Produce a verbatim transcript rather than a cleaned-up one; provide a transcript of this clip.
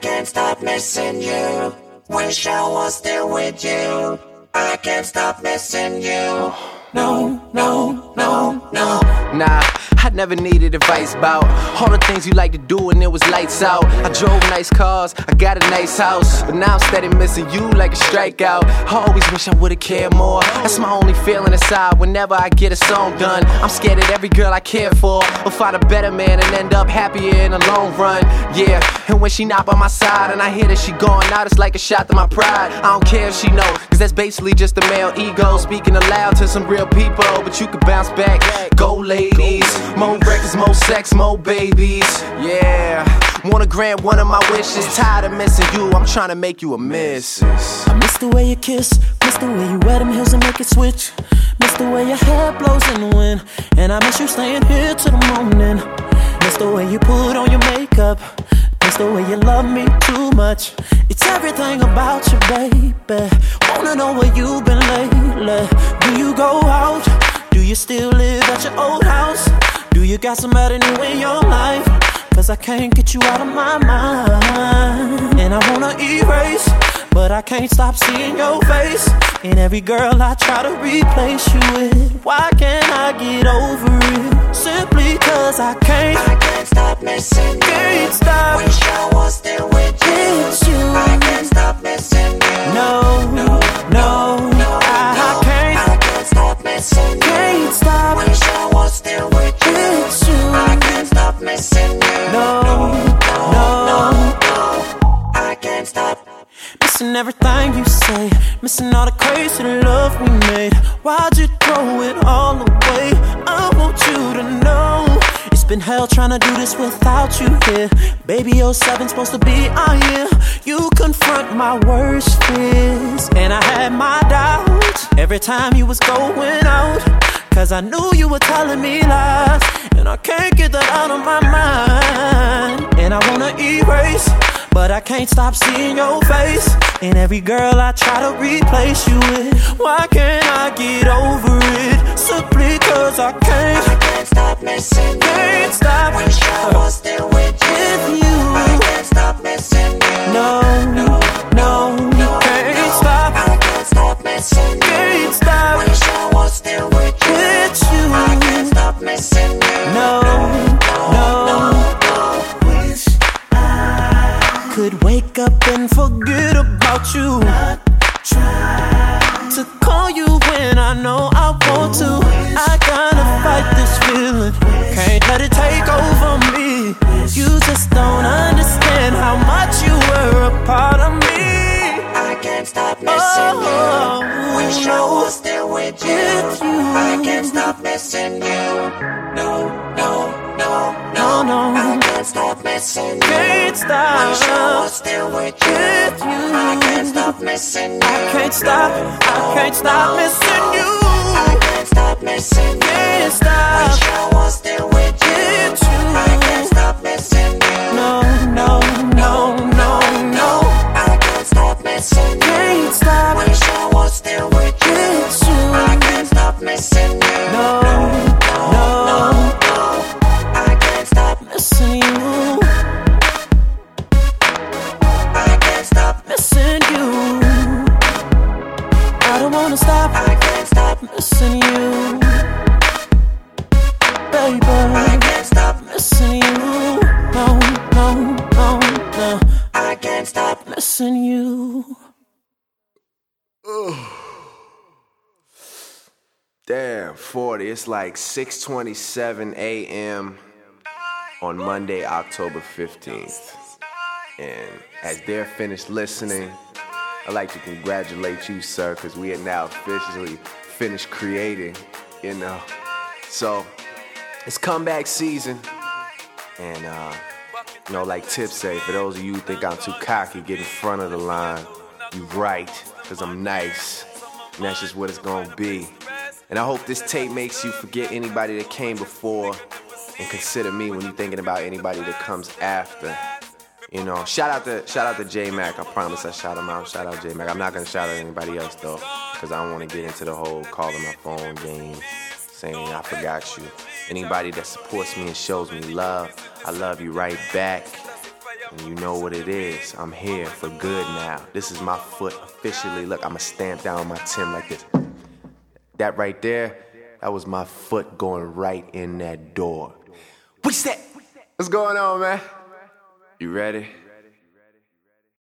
can't stop missing you. Wish I was still with you. I can't stop missing you. No, no, no, no. Nah, I never needed advice about all the things you like to do when it was lights out. I drove nice cars, I got a nice house, but now I'm steady missing you like a strikeout. I always wish I would've cared more. That's my only feeling inside whenever I get a song done. I'm scared that every girl I care for will find a better man and end up happier in the long run. Yeah, and when she not by my side and I hear that she gone out, it's like a shot to my pride. I don't care if she know, cause that's basically just a male ego speaking aloud to some real people. But you can bounce back, go ladies. More records, more sex, more babies. Yeah, wanna grant one of my wishes. Tired of missing you, I'm trying to make you a missus. I miss the way you kiss, miss the way you wear them heels and make it switch. Miss the way your hair blows in the wind, and I miss you staying here till the morning. Miss the way you put on your makeup, miss the way you love me too much. It's everything about you, baby. Wanna know where you've been lately. Do you go out? Do you still live at your old house? Do you got somebody new in your life? Cause I can't get you out of my mind. And I wanna erase, but I can't stop seeing your face. And every girl I try to replace you with. Why can't I get over it? Simply cause I can't. I can't stop missing you. Can't stop. Wish I was still with you. It's you. I can't stop missing you. No, no, no, no, I, no. I can't. I can't stop missing you. Can't stop. Wish I was still with you. It's you. I can't stop missing you. No, no, no, no, no. I can't stop. Missing everything you say, missing all the crazy love we made. Why'd you throw it all away? I want you to know it's been hell trying to do this without you here. Baby, oh seven's supposed to be our year. You confront my worst fears, and I had my doubts every time you was going out. Cause I knew you were telling me lies, and I can't get that out of my mind. And I wanna erase, but I can't stop seeing your face. And every girl I try to replace you with. Why can't I get over it? Simply cause I can't. I can't stop missing you. Can't stop. Wish I was still with you. With you. I can't stop missing you. No, no, no, you can't no. stop. I can't stop missing you. Can't stop. Wish I was still with you. With you. I can't stop missing you. No, no, no, no. Wish I could wake up and forget about you. Not try to call you when I know I want to. I gotta fight this feeling. Can't let it take over me. You just don't understand how much you were a part of me. I can't stop missing Oh, you. Wish I was still with you. with you. I can't stop missing you. No, no, no, no, No, no. I can't stop missing you. Can't stop. Wish I was still with you. With you. I can't stop missing you. I can't stop. I can't stop missing you. I can't stop missing you. Can't stop. Wish I was still with you. With you. I can't stop missing you. No, no, no, no, no. I can't stop missing you. Can't stop. Wish I was still with you. With you. I can't stop missing you. No, no, no, no. I can't stop missing you. I can't stop Missing you. I don't wanna stop. I can't stop Missing you, baby. I can't stop Missing you. No, no, no, no. I can't stop Missing you. Damn, forty. It's like six twenty-seven a.m. on Monday, October fifteenth. And as they're finished listening, I'd like to congratulate you, sir, because we are now officially finished creating, you know. So, it's comeback season. And, uh, you know, like Tip say, for those of you who think I'm too cocky, get in front of the line. You right, because I'm nice. And that's just what it's going to be. And I hope this tape makes you forget anybody that came before and consider me when you're thinking about anybody that comes after. You know, shout out to shout out to J-Mac. I promise I shout him out. Shout out J-Mac. I'm not going to shout out anybody else, though, because I don't want to get into the whole calling my phone game, saying I forgot you. Anybody that supports me and shows me love, I love you right back. And you know what it is. I'm here for good now. This is my foot officially. Look, I'ma stamp down my Tim like this. That right there, that was my foot going right in that door. We set. What's going on, man? You ready?